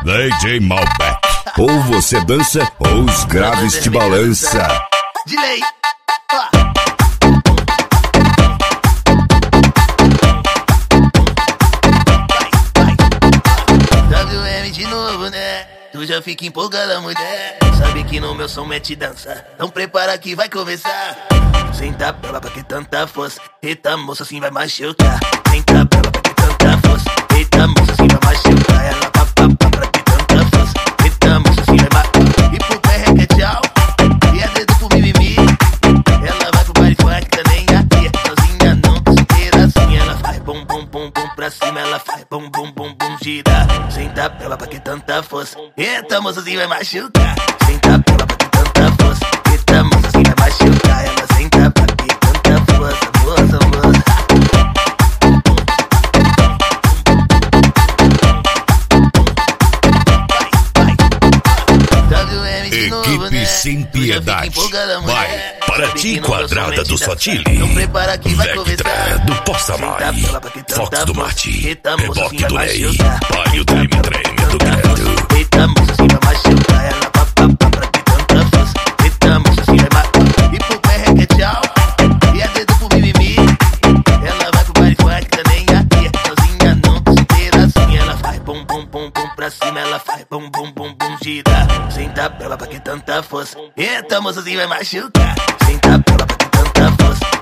DJ Malbec. Ou você dança ou os graves te balança. Delay. WM de novo, né? Tu já fica empolgada, mulher. Sabe que no meu som mete dança. Então prepara que vai começar. Senta pra ela pra que tanta força. Eita moça, assim vai machucar. Senta pra ela pra que tanta força. Eita moça, assim vai machucar. Ela papapá pra que tanta força. Eita moça, assim vai machucar. E pro pé requer tchau. E a dedo pro mimimi. Ela vai pro baile funk, tá nem aqui. Sozinha não, tá solteira assim. Ela faz bum bum bum bum pra cima. Ela faz bum bum bum bum gira. Senta pra ela pra que tanta força. Eita moça, assim vai machucar. Senta pra ela pra que tanta força. Eita moça, assim vai machucar. Ela senta pra que tanta força. Moça, moça. Equipe sem piedade. Vai, Paraty Quadrada do Sotile. Vectra do Possamai. Fox do Marte. Reboque do Ney. Palio treme do Credo. Eita moça, assim vai machucar. Ela papapá pra que tanta força. Eita moça, assim vai machucar. E pro pé requer tchau. E a dedo pro mimimi. Ela vai pro baile funk, tá nem aqui. Sozinha não, tá solteira assim. Ela faz bum bum bum bum pra cima. Ela faz bum bum bum bum gira. Senta pra ela pra que tanta força. Eita moça, assim vai machucar. Senta pra ela pra que tanta força.